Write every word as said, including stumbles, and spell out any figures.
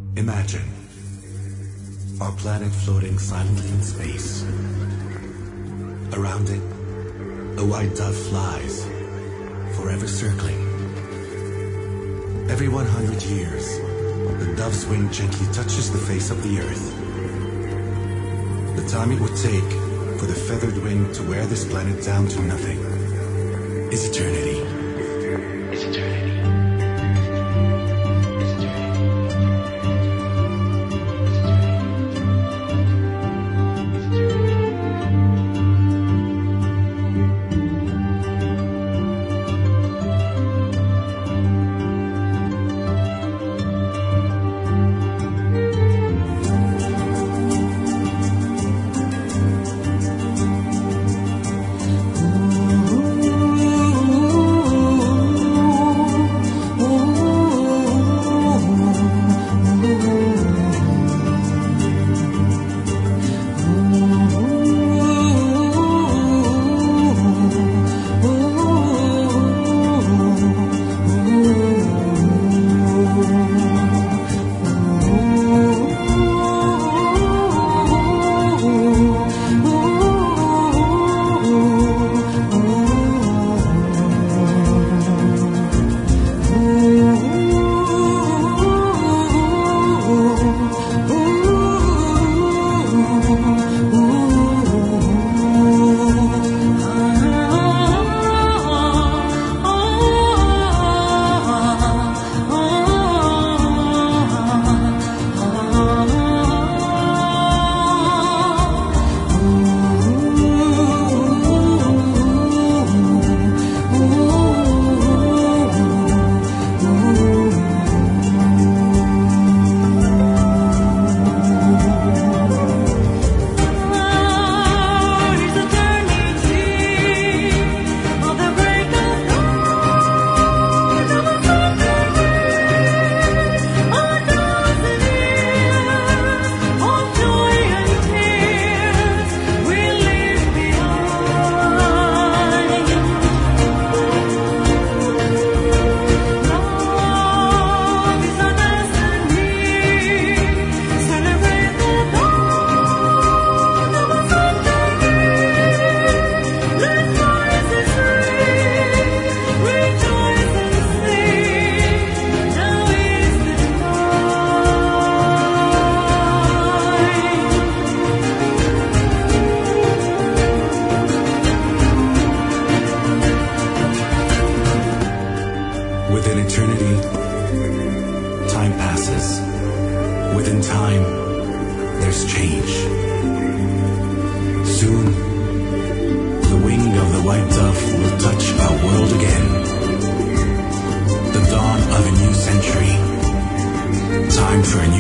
Imagine our planet floating silently in space. Around it, a white dove flies, forever circling. Every one hundred years, the dove's wing gently touches the face of the Earth. The time it would take for the feathered wing to wear this planet down to nothing is eternity. Is eternity. Within eternity, time passes. Within time, there's change. Soon, the wing of the white dove will touch our world again. The dawn of a new century. Time for a new